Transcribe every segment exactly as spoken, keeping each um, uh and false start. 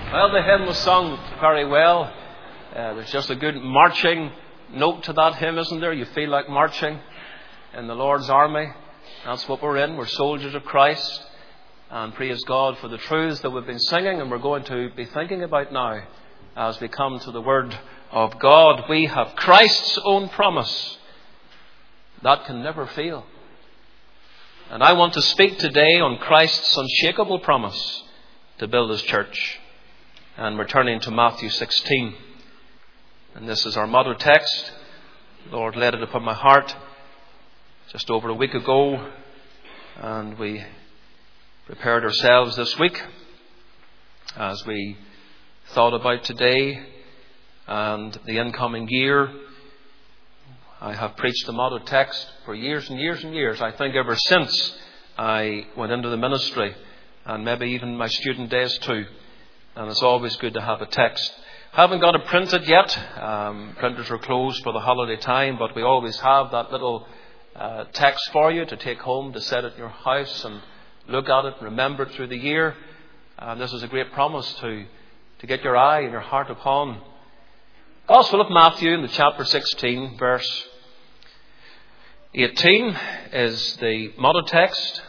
Well, the hymn was sung very well. Uh, there's just a good marching note to that hymn, isn't there? You feel like marching in the Lord's army. That's what we're in. We're soldiers of Christ. And praise God for the truths that we've been singing and we're going to be thinking about now as we come to the Word of God. We have Christ's own promise. That can never fail. And I want to speak today on Christ's unshakable promise to build His church. And we're turning to Matthew sixteen. And this is our motto text. The Lord laid it upon my heart just over a week ago. And we prepared ourselves this week as we thought about today and the incoming year. I have preached the motto text for years and years and years. I think ever since I went into the ministry, and maybe even my student days too. And it's always good to have a text. Haven't got it printed yet. Um, printers are closed for the holiday time, but we always have that little uh, text for you to take home, to set it in your house and look at it and remember it through the year. And this is a great promise to, to get your eye and your heart upon. Gospel of Matthew in the chapter sixteen, verse eighteen is the motto text.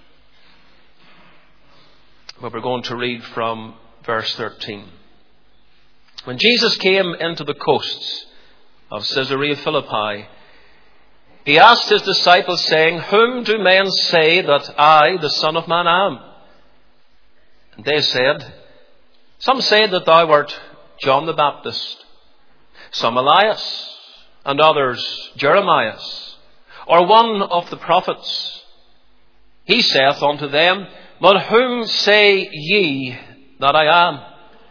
But we're going to read from verse thirteen. When Jesus came into the coasts of Caesarea Philippi, He asked His disciples, saying, "Whom do men say that I, the Son of Man, am?" And they said, "Some say that thou art John the Baptist, some Elias, and others Jeremiah, or one of the prophets." He saith unto them, "But whom say ye that I am?"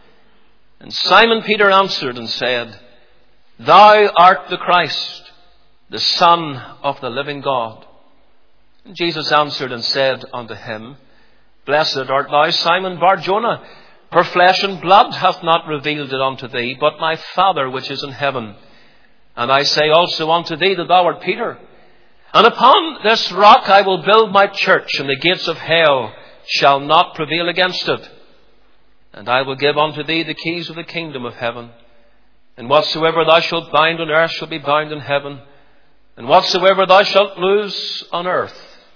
And Simon Peter answered and said, "Thou art the Christ, the Son of the living God." And Jesus answered and said unto him, "Blessed art thou, Simon Bar-Jonah, for flesh and blood hath not revealed it unto thee, but my Father which is in heaven. And I say also unto thee that thou art Peter, and upon this rock I will build my church, and the gates of hell shall not prevail against it. And I will give unto thee the keys of the kingdom of heaven. And whatsoever thou shalt bind on earth shall be bound in heaven, and whatsoever thou shalt loose on earth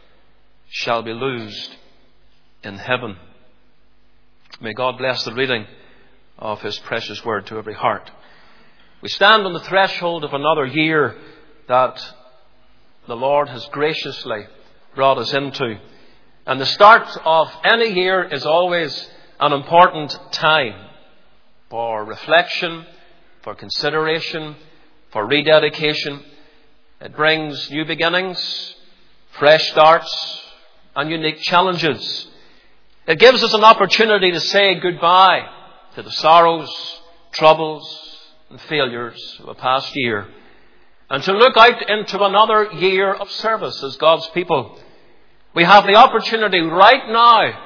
shall be loosed in heaven." May God bless the reading of His precious word to every heart. We stand on the threshold of another year that the Lord has graciously brought us into. And the start of any year is always an important time for reflection, for consideration, for rededication. It brings new beginnings, fresh starts, and unique challenges. It gives us an opportunity to say goodbye to the sorrows, troubles, and failures of a past year, and to look out into another year of service as God's people. We have the opportunity right now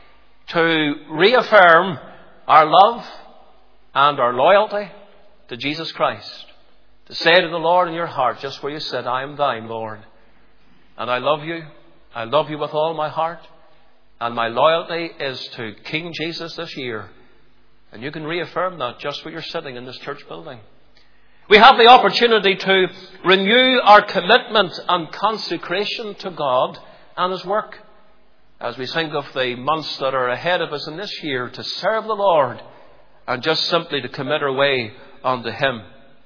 to reaffirm our love and our loyalty to Jesus Christ. To say to the Lord in your heart, just where you said, "I am thine, Lord, and I love you. I love you with all my heart. And my loyalty is to King Jesus this year." And you can reaffirm that just where you're sitting in this church building. We have the opportunity to renew our commitment and consecration to God and His work as we think of the months that are ahead of us in this year, to serve the Lord and just simply to commit our way unto Him.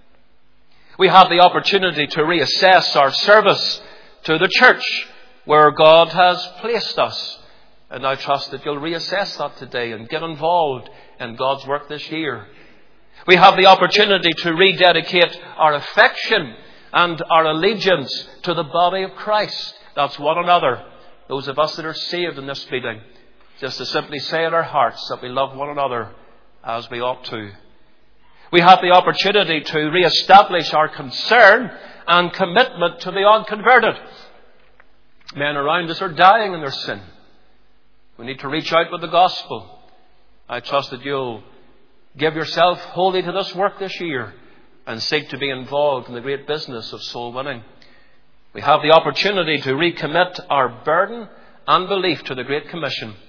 We have the opportunity to reassess our service to the church where God has placed us. And I trust that you'll reassess that today and get involved in God's work this year. We have the opportunity to rededicate our affection and our allegiance to the body of Christ. That's one another. Those of us that are saved in this meeting, just to simply say in our hearts that we love one another as we ought to. We have the opportunity to re-establish our concern and commitment to the unconverted. Men around us are dying in their sin. We need to reach out with the gospel. I trust that you'll give yourself wholly to this work this year and seek to be involved in the great business of soul winning. We have the opportunity to recommit our burden and belief to the Great Commission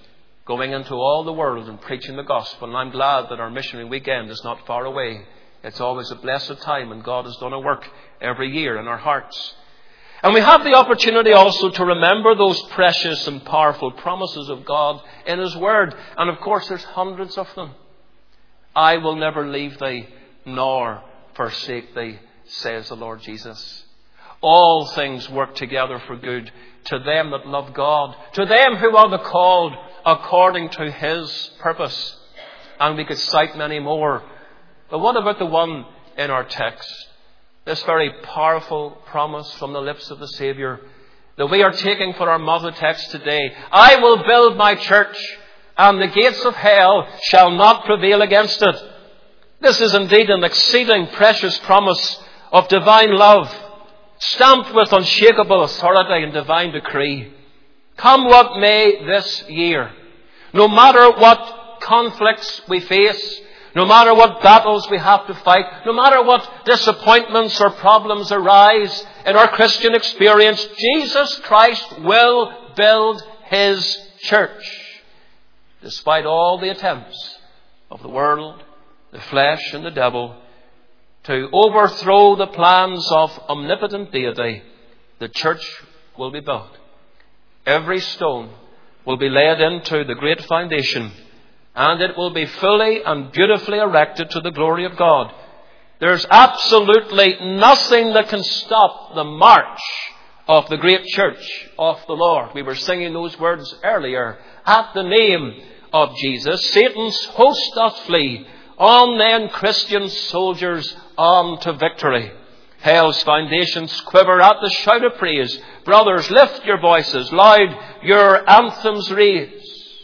going into all the world and preaching the gospel. And I'm glad that our missionary weekend is not far away. It's always a blessed time, and God has done a work every year in our hearts. And we have the opportunity also to remember those precious and powerful promises of God in His Word. And of course, there's hundreds of them. I will never leave thee nor forsake thee, says the Lord Jesus. All things work together for good to them that love God, to them who are the called according to His purpose. And we could cite many more. But what about the one in our text? This very powerful promise from the lips of the Saviour that we are taking for our mother text today. I will build my church, and the gates of hell shall not prevail against it. This is indeed an exceeding precious promise of divine love, stamped with unshakable authority and divine decree. Come what may this year, no matter what conflicts we face, no matter what battles we have to fight, no matter what disappointments or problems arise in our Christian experience, Jesus Christ will build His church. Despite all the attempts of the world, the flesh and the devil to overthrow the plans of omnipotent deity, the church will be built. Every stone will be laid into the great foundation, and it will be fully and beautifully erected to the glory of God. There's absolutely nothing that can stop the march of the great church of the Lord. We were singing those words earlier. At the name of Jesus, Satan's host doth flee. On then, Christian soldiers, on to victory. Hell's foundations quiver at the shout of praise. Brothers, lift your voices, loud your anthems raise.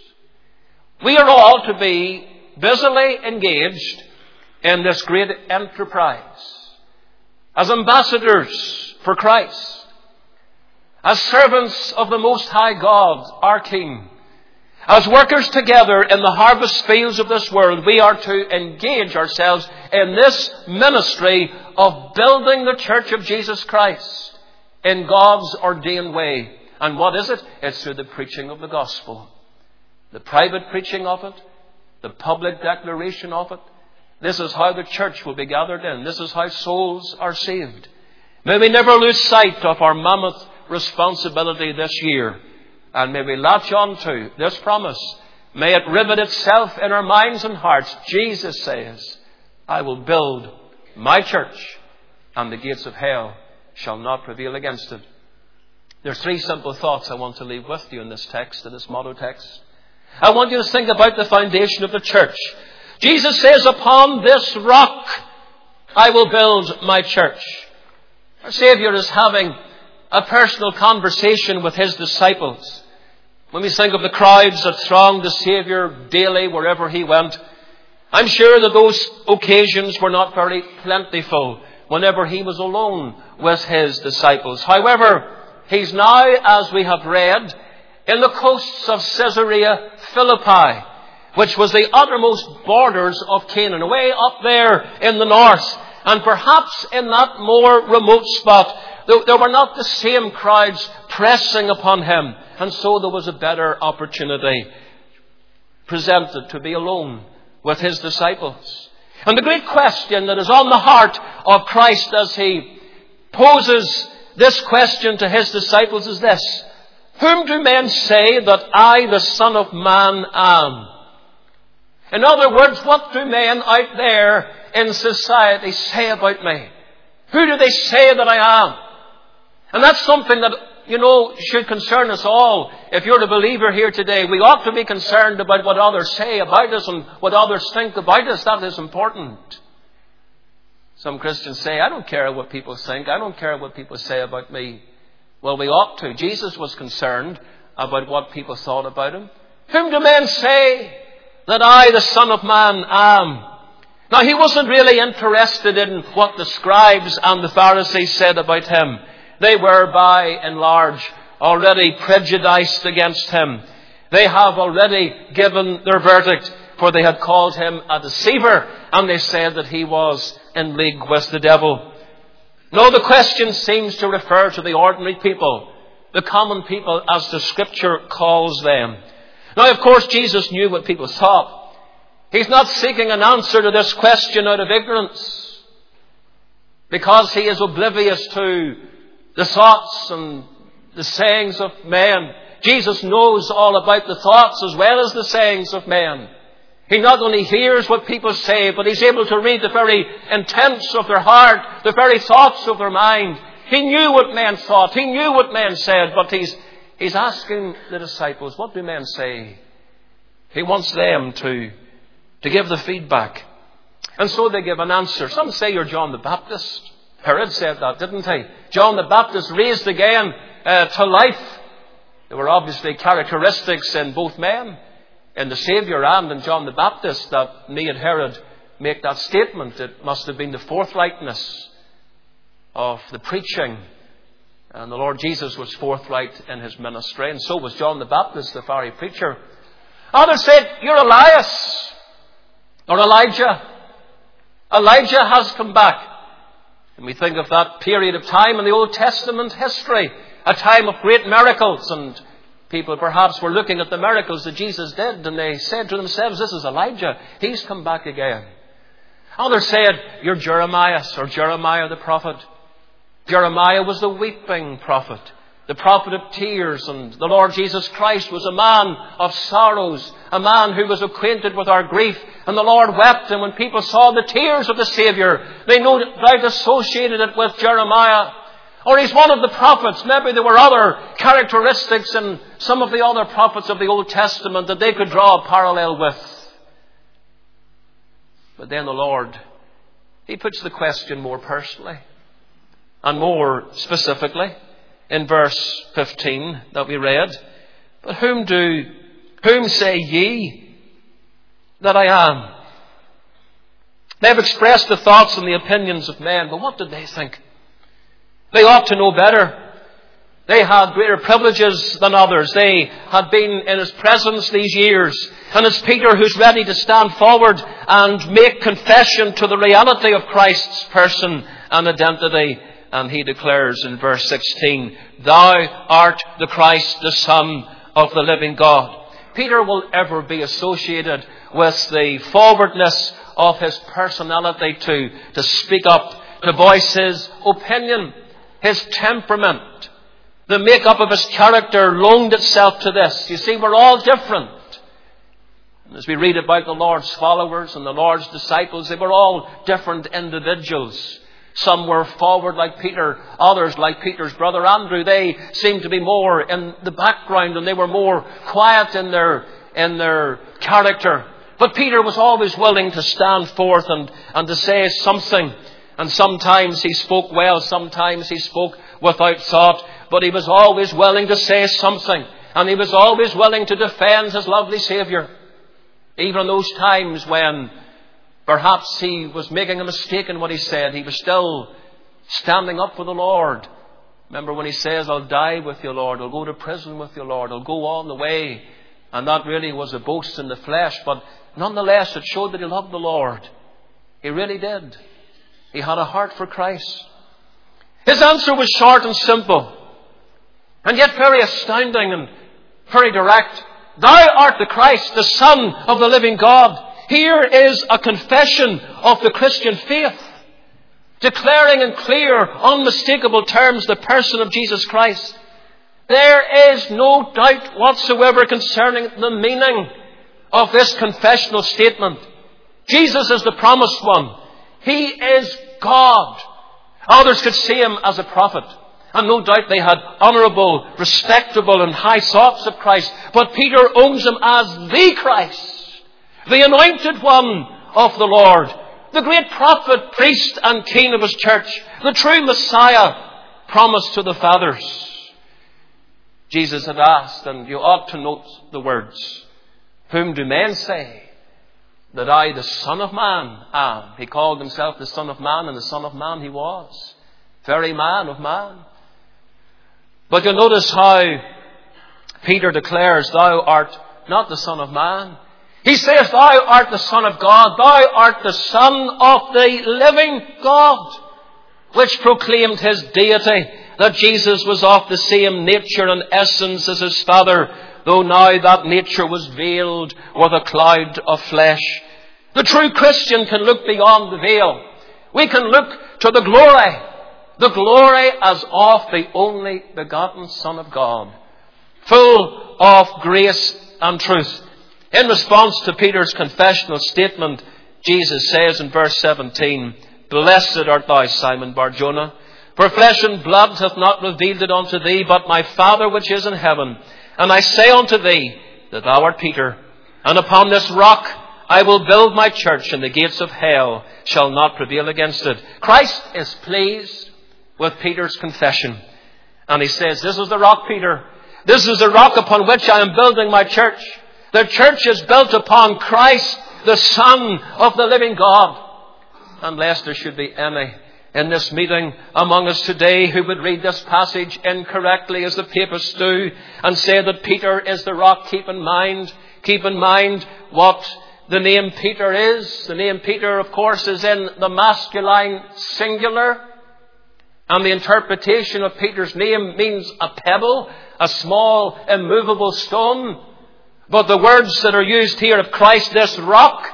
We are all to be busily engaged in this great enterprise as ambassadors for Christ, as servants of the Most High God, our King. As workers together in the harvest fields of this world, we are to engage ourselves in this ministry of building the church of Jesus Christ in God's ordained way. And what is it? It's through the preaching of the gospel. The private preaching of it, the public declaration of it. This is how the church will be gathered in. This is how souls are saved. May we never lose sight of our mammoth responsibility this year. And may we latch on to this promise. May it rivet itself in our minds and hearts. Jesus says, I will build my church, and the gates of hell shall not prevail against it. There are three simple thoughts I want to leave with you in this text, in this motto text. I want you to think about the foundation of the church. Jesus says, upon this rock I will build my church. Our Saviour is having a personal conversation with His disciples. When we think of the crowds that thronged the Saviour daily wherever He went, I'm sure that those occasions were not very plentiful whenever He was alone with His disciples. However, He's now, as we have read, in the coasts of Caesarea Philippi, which was the uttermost borders of Canaan, away up there in the north. And perhaps in that more remote spot, there were not the same crowds pressing upon Him. And so there was a better opportunity presented to be alone with His disciples. And the great question that is on the heart of Christ as He poses this question to His disciples is this: whom do men say that I, the Son of Man, am? In other words, what do men out there in society say about me? Who do they say that I am? And that's something that, you know, should concern us all. If you're a believer here today, we ought to be concerned about what others say about us and what others think about us. That is important. Some Christians say, I don't care what people think. I don't care what people say about me. Well, we ought to. Jesus was concerned about what people thought about Him. Whom do men say that I, the Son of Man, am? Now, He wasn't really interested in what the scribes and the Pharisees said about Him. They were, by and large, already prejudiced against Him. They have already given their verdict, for they had called Him a deceiver, and they said that He was in league with the devil. No, the question seems to refer to the ordinary people, the common people, as the Scripture calls them. Now, of course, Jesus knew what people thought. He's not seeking an answer to this question out of ignorance, because he is oblivious to the thoughts and the sayings of men. Jesus knows all about the thoughts as well as the sayings of men. He not only hears what people say, but he's able to read the very intents of their heart, the very thoughts of their mind. He knew what men thought. He knew what men said, but he's, he's asking the disciples, what do men say? He wants them to, to give the feedback. And so they give an answer. Some say you're John the Baptist. Herod said that, didn't he? John the Baptist raised again uh, to life. There were obviously characteristics in both men, in the Saviour and in John the Baptist, that made Herod make that statement. It must have been the forthrightness of the preaching. And the Lord Jesus was forthright in his ministry, and so was John the Baptist, the fiery preacher. Others said, you're Elias or Elijah. Elijah has come back. And we think of that period of time in the Old Testament history, a time of great miracles, and people perhaps were looking at the miracles that Jesus did, and they said to themselves, this is Elijah. He's come back again. Others said, you're Jeremiah or Jeremiah the prophet. Jeremiah was the weeping prophet, the prophet of tears, and the Lord Jesus Christ was a man of sorrows, a man who was acquainted with our grief, and the Lord wept, and when people saw the tears of the Saviour, they no doubt associated it with Jeremiah. Or he's one of the prophets. Maybe there were other characteristics in some of the other prophets of the Old Testament that they could draw a parallel with. But then the Lord, he puts the question more personally and more specifically in verse fifteen that we read. But whom do, whom say ye that I am? They've expressed the thoughts and the opinions of men, but what did they think? They ought to know better. They had greater privileges than others. They had been in his presence these years. And it's Peter who's ready to stand forward and make confession to the reality of Christ's person and identity. And he declares in verse sixteen, Thou art the Christ, the Son of the living God. Peter will ever be associated with the forwardness of his personality to, to speak up, to voice his opinion. His temperament, the makeup of his character loaned itself to this. You see, we're all different. And as we read about the Lord's followers and the Lord's disciples, they were all different individuals. Some were forward like Peter, others like Peter's brother Andrew. They seemed to be more in the background and they were more quiet in their, in their character. But Peter was always willing to stand forth and, and to say something. And sometimes he spoke well, sometimes he spoke without thought, but he was always willing to say something. And he was always willing to defend his lovely Saviour. Even in those times when perhaps he was making a mistake in what he said, he was still standing up for the Lord. Remember when he says, I'll die with you, Lord, I'll go to prison with you, Lord, I'll go on the way. And that really was a boast in the flesh, but nonetheless it showed that he loved the Lord. He really did. He had a heart for Christ. His answer was short and simple, and yet very astounding and very direct. Thou art the Christ, the Son of the living God. Here is a confession of the Christian faith, declaring in clear, unmistakable terms the person of Jesus Christ. There is no doubt whatsoever concerning the meaning of this confessional statement. Jesus is the promised one. He is God. Others could see him as a prophet. And no doubt they had honourable, respectable and high thoughts of Christ. But Peter owns him as the Christ, the anointed one of the Lord, the great prophet, priest and king of his church, the true Messiah promised to the fathers. Jesus had asked, and you ought to note the words, whom do men say that I, the Son of Man, am? He called himself the Son of Man, and the Son of Man he was. Very man of man. But you'll notice how Peter declares, Thou art not the Son of Man. He says, Thou art the Son of God. Thou art the Son of the living God, which proclaimed his deity, that Jesus was of the same nature and essence as his Father, though now that nature was veiled with a cloud of flesh. The true Christian can look beyond the veil. We can look to the glory, the glory as of the only begotten Son of God, full of grace and truth. In response to Peter's confessional statement, Jesus says in verse seventeen, Blessed art thou, Simon Bar-Jonah, for flesh and blood hath not revealed it unto thee, but my Father which is in heaven. And I say unto thee that thou art Peter, and upon this rock I will build my church, and the gates of hell shall not prevail against it. Christ is pleased with Peter's confession. And he says, This is the rock, Peter. This is the rock upon which I am building my church. The church is built upon Christ, the Son of the living God. And lest there should be any in this meeting among us today who would read this passage incorrectly as the papists do and say that Peter is the rock, keep in mind, keep in mind what the name Peter is. The name Peter, of course, is in the masculine singular. And the interpretation of Peter's name means a pebble, a small, immovable stone. But the words that are used here of Christ, this rock,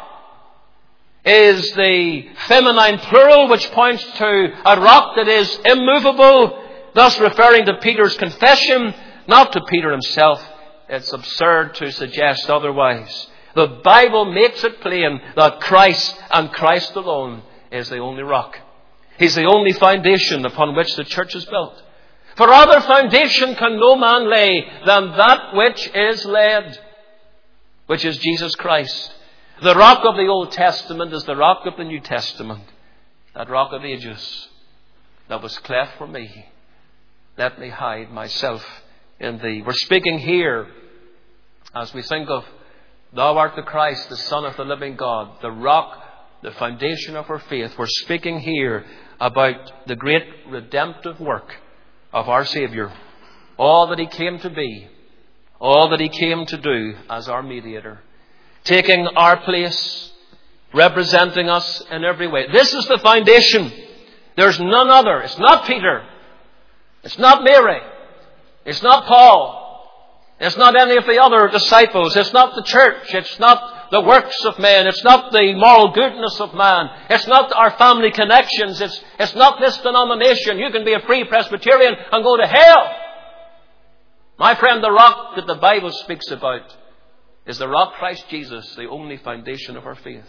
is the feminine plural, which points to a rock that is immovable, thus referring to Peter's confession, not to Peter himself. It's absurd to suggest otherwise. The Bible makes it plain that Christ and Christ alone is the only rock. He's the only foundation upon which the church is built. For other foundation can no man lay than that which is laid, which is Jesus Christ. The rock of the Old Testament is the rock of the New Testament. That rock of ages that was cleft for me. Let me hide myself in thee. We're speaking here, as we think of Thou art the Christ, the Son of the living God, the rock, the foundation of our faith. We're speaking here about the great redemptive work of our Saviour. All that He came to be, all that He came to do as our mediator. Taking our place, representing us in every way. This is the foundation. There's none other. It's not Peter. It's not Mary. It's not Paul. It's not any of the other disciples. It's not the church. It's not the works of men. It's not the moral goodness of man. It's not our family connections. It's, it's not this denomination. You can be a Free Presbyterian and go to hell. My friend, the rock that the Bible speaks about is the rock Christ Jesus, the only foundation of our faith.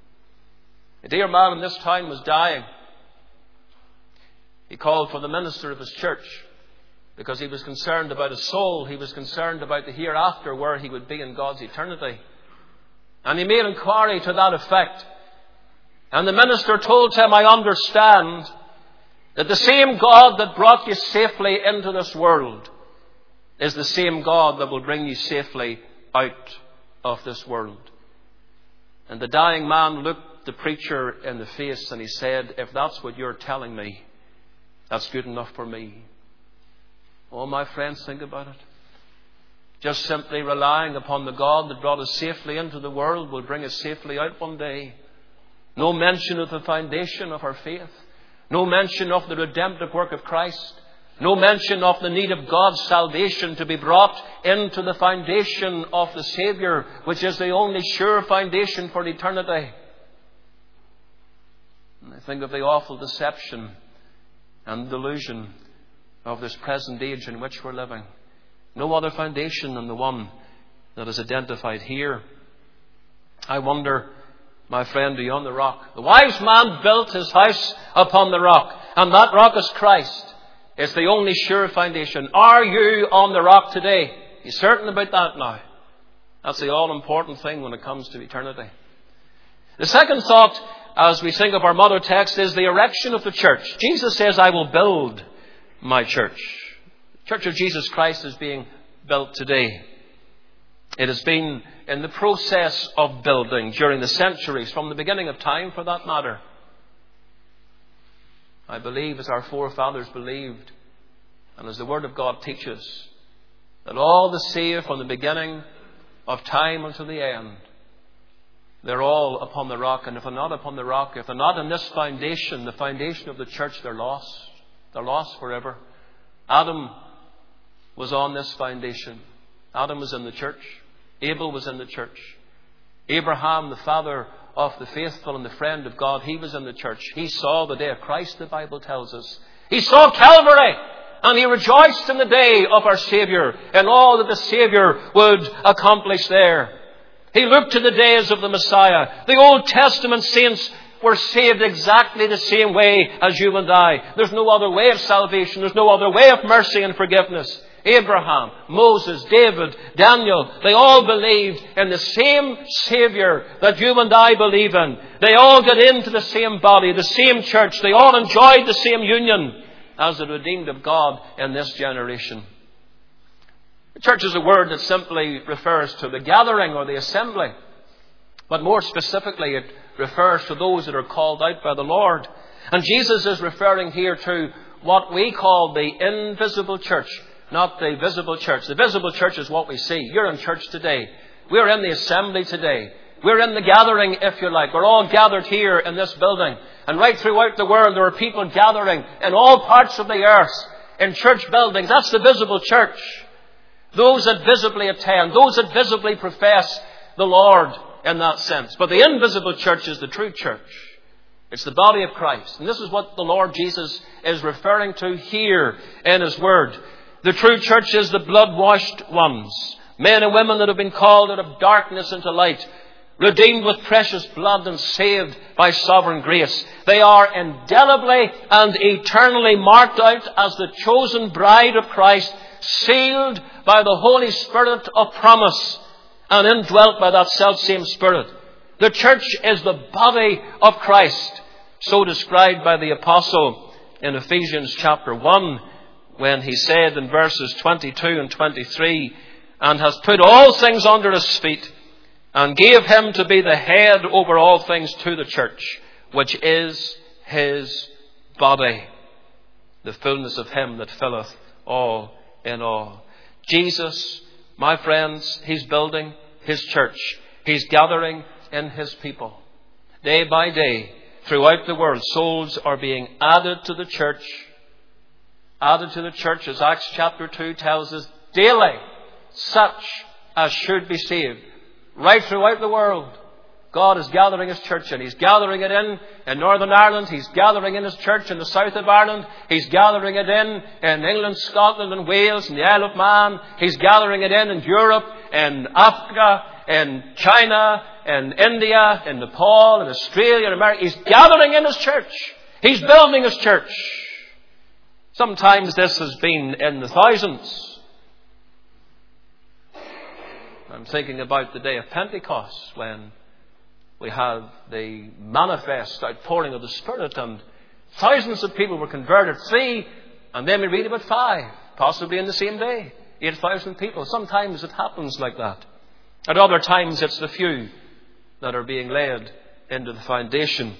A dear man in this time was dying. He called for the minister of his church because he was concerned about his soul. He was concerned about the hereafter, where he would be in God's eternity. And he made inquiry to that effect. And the minister told him, I understand that the same God that brought you safely into this world is the same God that will bring you safely out of this world. And the dying man looked the preacher in the face and he said, if that's what you're telling me, that's good enough for me. Oh, my friends, think about it. Just simply relying upon the God that brought us safely into the world will bring us safely out one day. No mention of the foundation of our faith. No mention of the redemptive work of Christ. No mention of the need of God's salvation to be brought into the foundation of the Saviour, which is the only sure foundation for eternity. And I think of the awful deception and delusion of this present age in which we're living. No other foundation than the one that is identified here. I wonder, my friend, are you on the rock? The wise man built his house upon the rock, and that rock is Christ. It's the only sure foundation. Are you on the rock today? Are you certain about that now? That's the all-important thing when it comes to eternity. The second thought, as we think of our mother text, is the erection of the church. Jesus says, I will build my church. The Church of Jesus Christ is being built today. It has been in the process of building during the centuries, from the beginning of time for that matter. I believe, as our forefathers believed, and as the Word of God teaches, that all the saved from the beginning of time until the end, they're all upon the rock. And if they're not upon the rock, if they're not in this foundation, the foundation of the church, they're lost. They're lost forever. Adam was on this foundation. Adam was in the church. Abel was in the church. Abraham, the father of the faithful and the friend of God, he was in the church. He saw the day of Christ, the Bible tells us. He saw Calvary, and he rejoiced in the day of our Saviour and all that the Saviour would accomplish there. He looked to the days of the Messiah. The Old Testament saints were saved exactly the same way as you and I. There's no other way of salvation. There's no other way of mercy and forgiveness. Abraham, Moses, David, Daniel, they all believed in the same Saviour that you and I believe in. They all got into the same body, the same church. They all enjoyed the same union as the redeemed of God in this generation. The church is a word that simply refers to the gathering or the assembly. But more specifically, it refers to those that are called out by the Lord. And Jesus is referring here to what we call the invisible church, not the visible church. The visible church is what we see. You're in church today. We're in the assembly today. We're in the gathering, if you like. We're all gathered here in this building. And right throughout the world, there are people gathering in all parts of the earth, in church buildings. That's the visible church. Those that visibly attend, those that visibly profess the Lord in that sense. But the invisible church is the true church. It's the body of Christ. And this is what the Lord Jesus is referring to here in His Word. The true church is the blood-washed ones. Men and women that have been called out of darkness into light. Redeemed with precious blood and saved by sovereign grace. They are indelibly and eternally marked out as the chosen bride of Christ, sealed by the Holy Spirit of promise and indwelt by that selfsame Spirit. The church is the body of Christ, so described by the Apostle in Ephesians chapter one, when he said in verses twenty-two and twenty-three, and has put all things under his feet, and gave him to be the head over all things to the church, which is his body, the fullness of him that filleth all in all. Jesus, my friends, He's building His church. He's gathering in His people. Day by day, throughout the world, souls are being added to the church. Added to the church, as Acts chapter two tells us, daily, such as should be saved. Right throughout the world, God is gathering His church in. He's gathering it in in Northern Ireland. He's gathering in His church in the south of Ireland. He's gathering it in in England, Scotland and Wales and the Isle of Man. He's gathering it in in Europe, in Africa, in China, in India, in Nepal, in Australia, in America. He's gathering in His church. He's building His church. Sometimes this has been in the thousands. I'm thinking about the day of Pentecost, when we had the manifest outpouring of the Spirit and thousands of people were converted. Three, and then we read about five, possibly in the same day. Eight thousand people. Sometimes it happens like that. At other times it's the few that are being led into the foundation,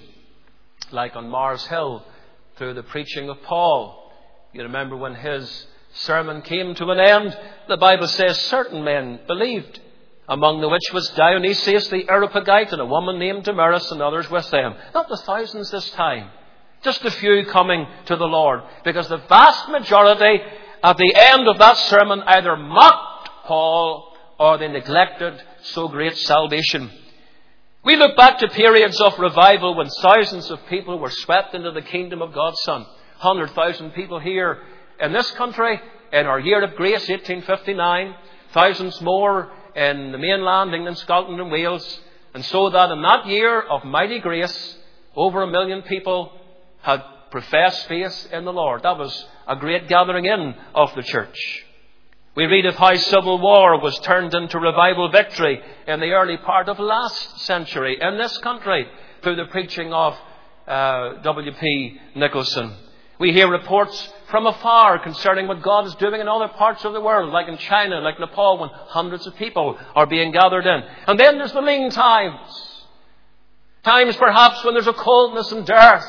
like on Mars Hill, through the preaching of Paul. You remember when his sermon came to an end, the Bible says certain men believed, among the which was Dionysius the Areopagite and a woman named Damaris and others with them. Not the thousands this time, just a few coming to the Lord, because the vast majority at the end of that sermon either mocked Paul or they neglected so great salvation. We look back to periods of revival when thousands of people were swept into the kingdom of God's Son. one hundred thousand people here in this country in our year of grace, eighteen fifty-nine. Thousands more in the mainland, England, Scotland and Wales. And so that in that year of mighty grace, over a million people had professed faith in the Lord. That was a great gathering in of the church. We read of how civil war was turned into revival victory in the early part of last century in this country through the preaching of uh, W P Nicholson. We hear reports from afar concerning what God is doing in other parts of the world, like in China, like Nepal, when hundreds of people are being gathered in. And then there's the lean times. Times perhaps when there's a coldness and dearth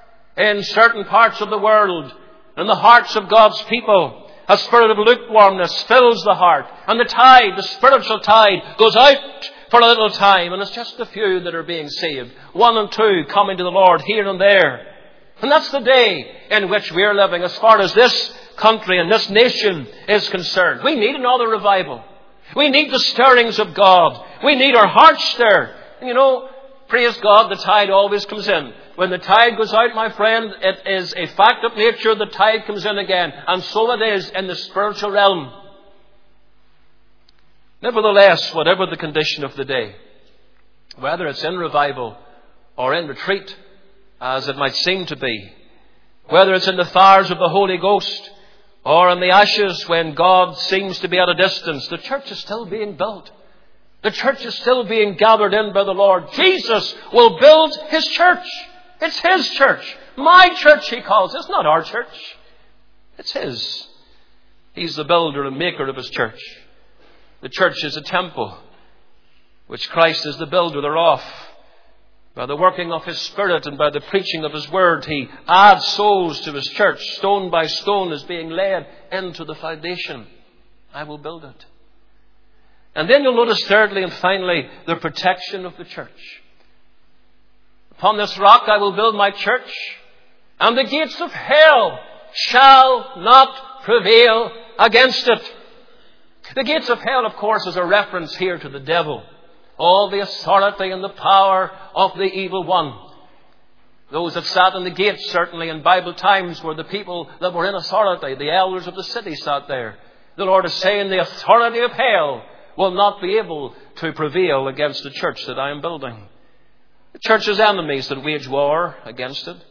in certain parts of the world. In the hearts of God's people, a spirit of lukewarmness fills the heart. And the tide, the spiritual tide, goes out for a little time. And it's just a few that are being saved. One and two coming to the Lord here and there. And that's the day in which we're living as far as this country and this nation is concerned. We need another revival. We need the stirrings of God. We need our hearts stirred. And you know, praise God, the tide always comes in. When the tide goes out, my friend, it is a fact of nature, the tide comes in again. And so it is in the spiritual realm. Nevertheless, whatever the condition of the day, whether it's in revival or in retreat, as it might seem to be, whether it's in the fires of the Holy Ghost or in the ashes when God seems to be at a distance, the church is still being built. The church is still being gathered in by the Lord. Jesus will build His church. It's His church. My church, He calls it. It's not our church. It's His. He's the builder and maker of His church. The church is a temple, which Christ is the builder thereof. By the working of His Spirit and by the preaching of His Word, He adds souls to His church. Stone by stone is being laid into the foundation. I will build it. And then you'll notice thirdly and finally, the protection of the church. Upon this rock I will build my church, and the gates of hell shall not prevail against it. The gates of hell, of course, is a reference here to the devil. All the authority and the power of the evil one. Those that sat in the gates, certainly in Bible times, were the people that were in authority. The elders of the city sat there. The Lord is saying the authority of hell will not be able to prevail against the church that I am building. The church's enemies that wage war against it.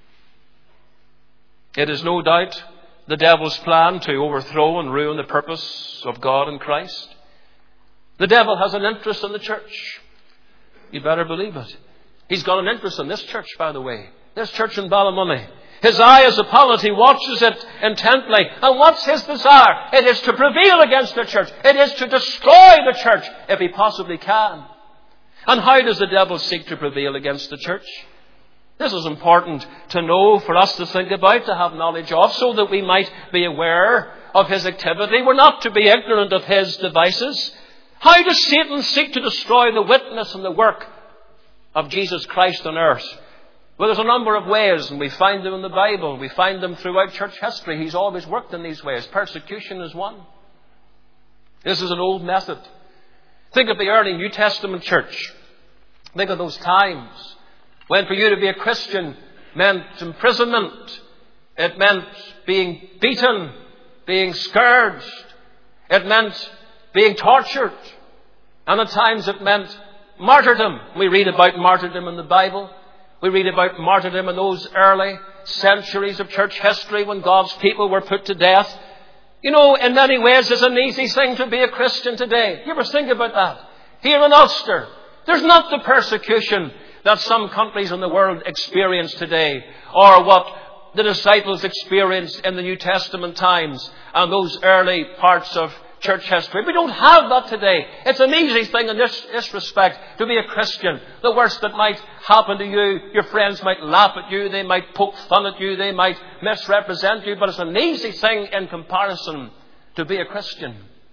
It is no doubt the devil's plan to overthrow and ruin the purpose of God in Christ. The devil has an interest in the church. You better believe it. He's got an interest in this church, by the way. This church in Ballymoney. His eye is upon it. He watches it intently. And what's his desire? It is to prevail against the church. It is to destroy the church if he possibly can. And how does the devil seek to prevail against the church? This is important to know, for us to think about, to have knowledge of, so that we might be aware of his activity. We're not to be ignorant of his devices. How does Satan seek to destroy the witness and the work of Jesus Christ on earth? Well, there's a number of ways, and we find them in the Bible. We find them throughout church history. He's always worked in these ways. Persecution is one. This is an old method. Think of the early New Testament church. Think of those times when for you to be a Christian meant imprisonment. It meant being beaten, being scourged. It meant being tortured. And at times it meant martyrdom. We read about martyrdom in the Bible. We read about martyrdom in those early centuries of church history when God's people were put to death. You know, in many ways it's an easy thing to be a Christian today. You ever think about that? Here in Ulster, there's not the persecution that some countries in the world experience today, or what the disciples experienced in the New Testament times and those early parts of church history. We don't have that today. It's an easy thing in this, this respect to be a Christian. The worst that might happen to you, your friends might laugh at you, they might poke fun at you, they might misrepresent you, but it's an easy thing in comparison to be a Christian.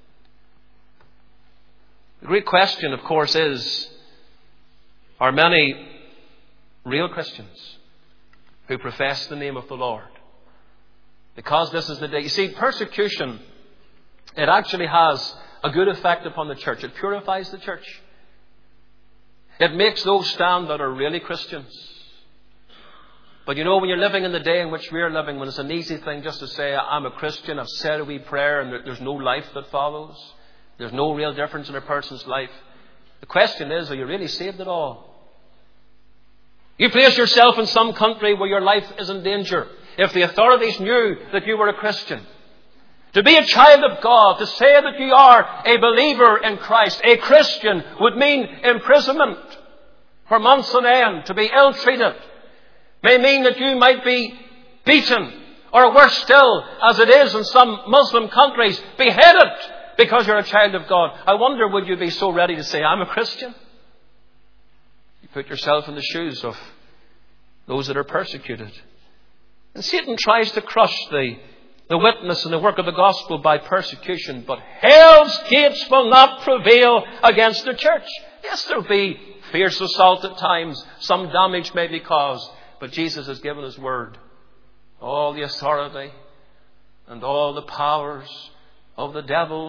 The great question, of course, is, are many real Christians who profess the name of the Lord? Because this is the day. You see, persecution, it actually has a good effect upon the church. It purifies the church. It makes those stand that are really Christians. But you know, when you're living in the day in which we're living, when it's an easy thing just to say, I'm a Christian, I've said a wee prayer, and there's no life that follows. There's no real difference in a person's life. The question is, are you really saved at all? You place yourself in some country where your life is in danger. If the authorities knew that you were a Christian, to be a child of God, to say that you are a believer in Christ, a Christian, would mean imprisonment for months on end, to be ill-treated. May mean that you might be beaten, or worse still, as it is in some Muslim countries, beheaded because you're a child of God. I wonder, would you be so ready to say, I'm a Christian? You put yourself in the shoes of those that are persecuted. And Satan tries to crush the The witness and the work of the gospel by persecution. But hell's gates will not prevail against the church. Yes, there will be fierce assault at times. Some damage may be caused. But Jesus has given His word. All the authority and all the powers of the devil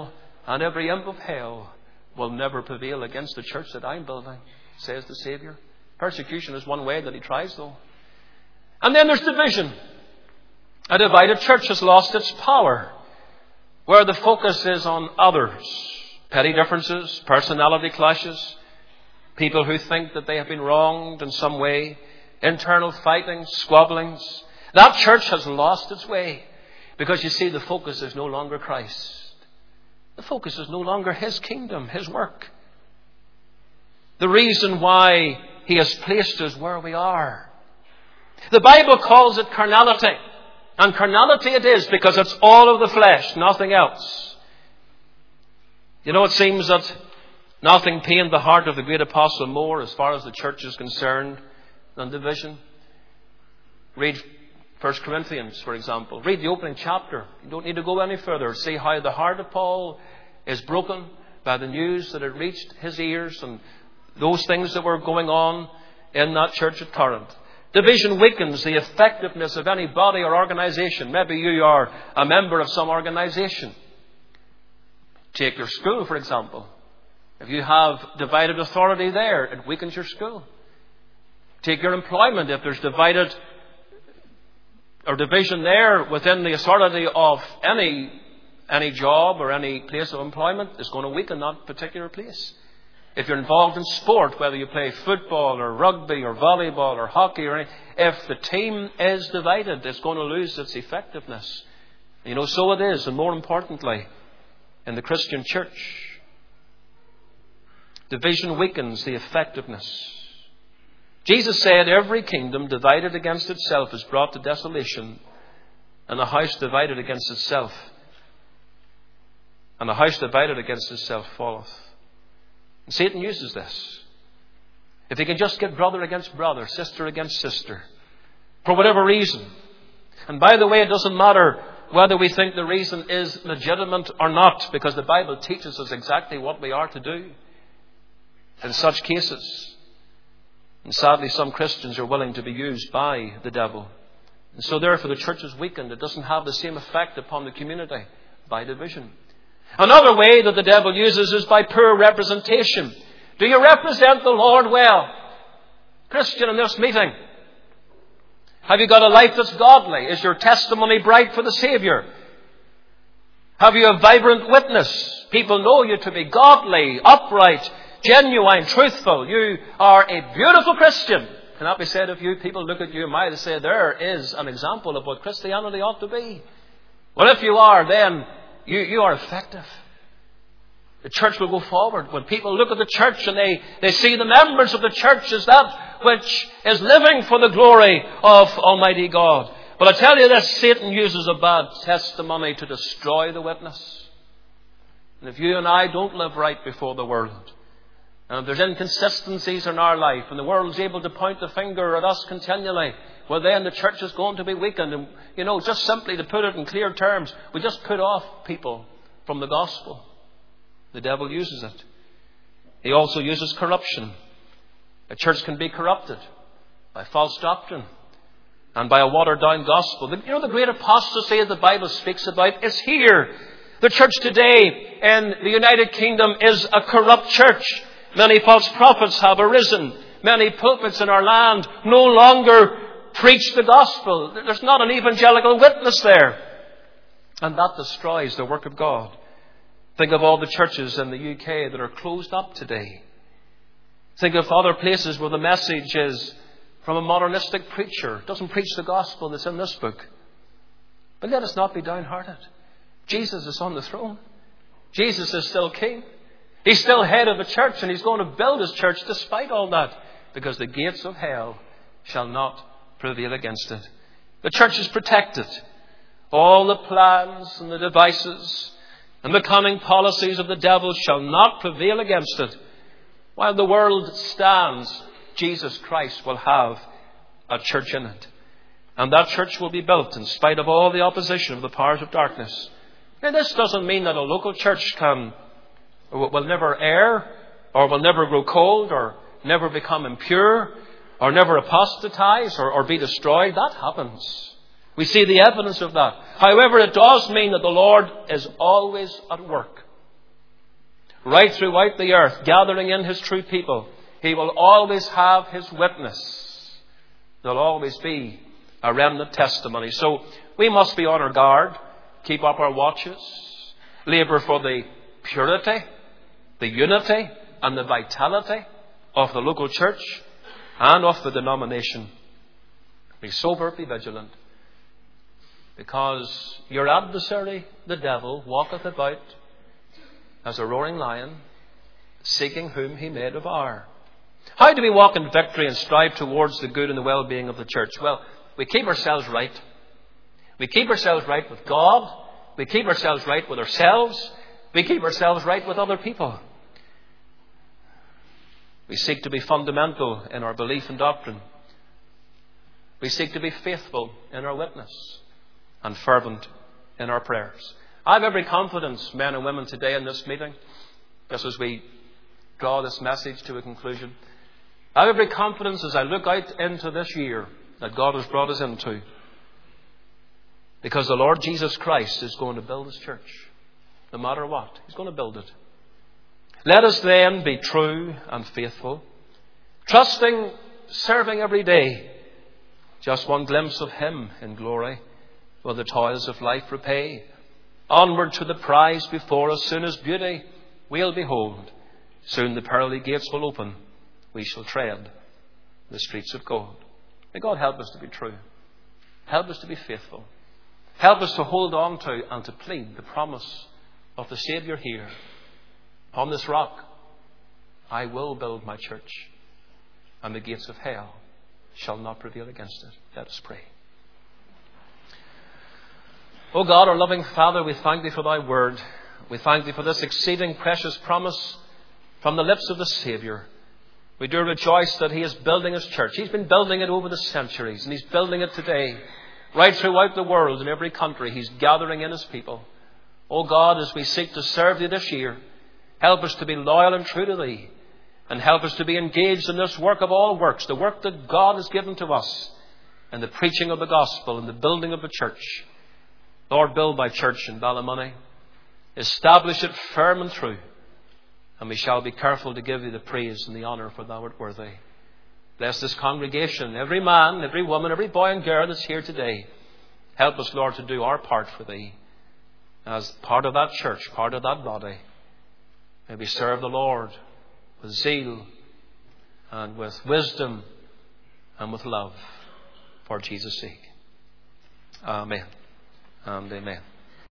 and every imp of hell will never prevail against the church that I'm building, says the Saviour. Persecution is one way that he tries, though. And then there's division. A divided church has lost its power, where the focus is on others. Petty differences, personality clashes, people who think that they have been wronged in some way, internal fightings, squabblings. That church has lost its way because, you see, the focus is no longer Christ. The focus is no longer His kingdom, His work. The reason why He has placed us where we are. The Bible calls it carnality. And carnality it is because it's all of the flesh, nothing else. You know, it seems that nothing pained the heart of the great apostle more as far as the church is concerned than division. Read First Corinthians, for example. Read the opening chapter. You don't need to go any further. See how the heart of Paul is broken by the news that had reached his ears and those things that were going on in that church at Corinth. Division weakens the effectiveness of any body or organization. Maybe you are a member of some organization. Take your school, for example. If you have divided authority there, it weakens your school. Take your employment. If there's divided or division there within the authority of any any job or any place of employment, it's going to weaken that particular place. If you're involved in sport, whether you play football or rugby or volleyball or hockey or anything, if the team is divided, it's going to lose its effectiveness. You know, so it is, and more importantly, in the Christian church. Division weakens the effectiveness. Jesus said, every kingdom divided against itself is brought to desolation, and a house divided against itself, and a house divided against itself falleth. And Satan uses this. If he can just get brother against brother, sister against sister, for whatever reason. And by the way, it doesn't matter whether we think the reason is legitimate or not, because the Bible teaches us exactly what we are to do in such cases. And sadly, some Christians are willing to be used by the devil. And so therefore the church is weakened. It doesn't have the same effect upon the community by division. Another way that the devil uses is by poor representation. Do you represent the Lord well? Christian, in this meeting, have you got a life that's godly? Is your testimony bright for the Saviour? Have you a vibrant witness? People know you to be godly, upright, genuine, truthful. You are a beautiful Christian. Can that be said of you? People look at you and might say, there is an example of what Christianity ought to be. Well, if you are, then you, you are effective. The church will go forward. When people look at the church and they, they see the members of the church as that which is living for the glory of Almighty God. But I tell you this, Satan uses a bad testimony to destroy the witness. And if you and I don't live right before the world, and if there's inconsistencies in our life, and the world is able to point the finger at us continually, well then the church is going to be weakened. And, you know, just simply to put it in clear terms, we just put off people from the gospel. The devil uses it. He also uses corruption. A church can be corrupted by false doctrine and by a watered-down gospel. You know, the great apostasy that the Bible speaks about is here. The church today in the United Kingdom is a corrupt church. Many false prophets have arisen. Many pulpits in our land no longer preach the gospel. There's not an evangelical witness there. And that destroys the work of God. Think of all the churches in the U K that are closed up today. Think of other places where the message is from a modernistic preacher. It doesn't preach the gospel that's in this book. But let us not be downhearted. Jesus is on the throne. Jesus is still king. He's still head of the church, and he's going to build his church despite all that, because the gates of hell shall not prevail against it. The church is protected. All the plans and the devices and the cunning policies of the devil shall not prevail against it. While the world stands, Jesus Christ will have a church in it. And that church will be built in spite of all the opposition of the powers of darkness. Now, this doesn't mean that a local church can will never err, or will never grow cold, or never become impure, or never apostatize, or, or be destroyed. That happens. We see the evidence of that. However, it does mean that the Lord is always at work. right throughout the earth, gathering in His true people, He will always have His witness. There'll always be a remnant testimony. So we must be on our guard, keep up our watches, labour for the purity, the unity and the vitality of the local church and of the denomination. Be sober, be vigilant, because your adversary, the devil, walketh about as a roaring lion, seeking whom he may devour. How do we walk in victory and strive towards the good and the well-being of the church? Well, we keep ourselves right. We keep ourselves right with God. We keep ourselves right with ourselves. We keep ourselves right with other people. We seek to be fundamental in our belief and doctrine. We seek to be faithful in our witness and fervent in our prayers. I have every confidence, men and women, today in this meeting, just as we draw this message to a conclusion. I have every confidence as I look out into this year that God has brought us into, because the Lord Jesus Christ is going to build His church. No matter what, He's going to build it. Let us then be true and faithful, trusting, serving every day. Just one glimpse of Him in glory will the toils of life repay. Onward to the prize before us, soon as beauty we'll behold. Soon the pearly gates will open. We shall tread the streets of gold. May God help us to be true. Help us to be faithful. Help us to hold on to and to plead the promise of the Saviour here. Upon this rock I will build my church, and the gates of hell shall not prevail against it. Let us pray. O God, our loving Father, we thank Thee for Thy word. We thank Thee for this exceeding precious promise from the lips of the Saviour. We do rejoice that He is building His church. He's been building it over the centuries, and He's building it today. Right throughout the world, in every country, He's gathering in His people. O God, as we seek to serve Thee this year, help us to be loyal and true to Thee, and help us to be engaged in this work of all works, the work that God has given to us, in the preaching of the gospel and the building of the church. Lord, build Thy church in Ballymoney. Establish it firm and true, and we shall be careful to give Thee the praise and the honour, for Thou art worthy. Bless this congregation, every man, every woman, every boy and girl that's here today. Help us, Lord, to do our part for Thee as part of that church, part of that body. May we serve the Lord with zeal and with wisdom and with love for Jesus' sake. Amen and amen.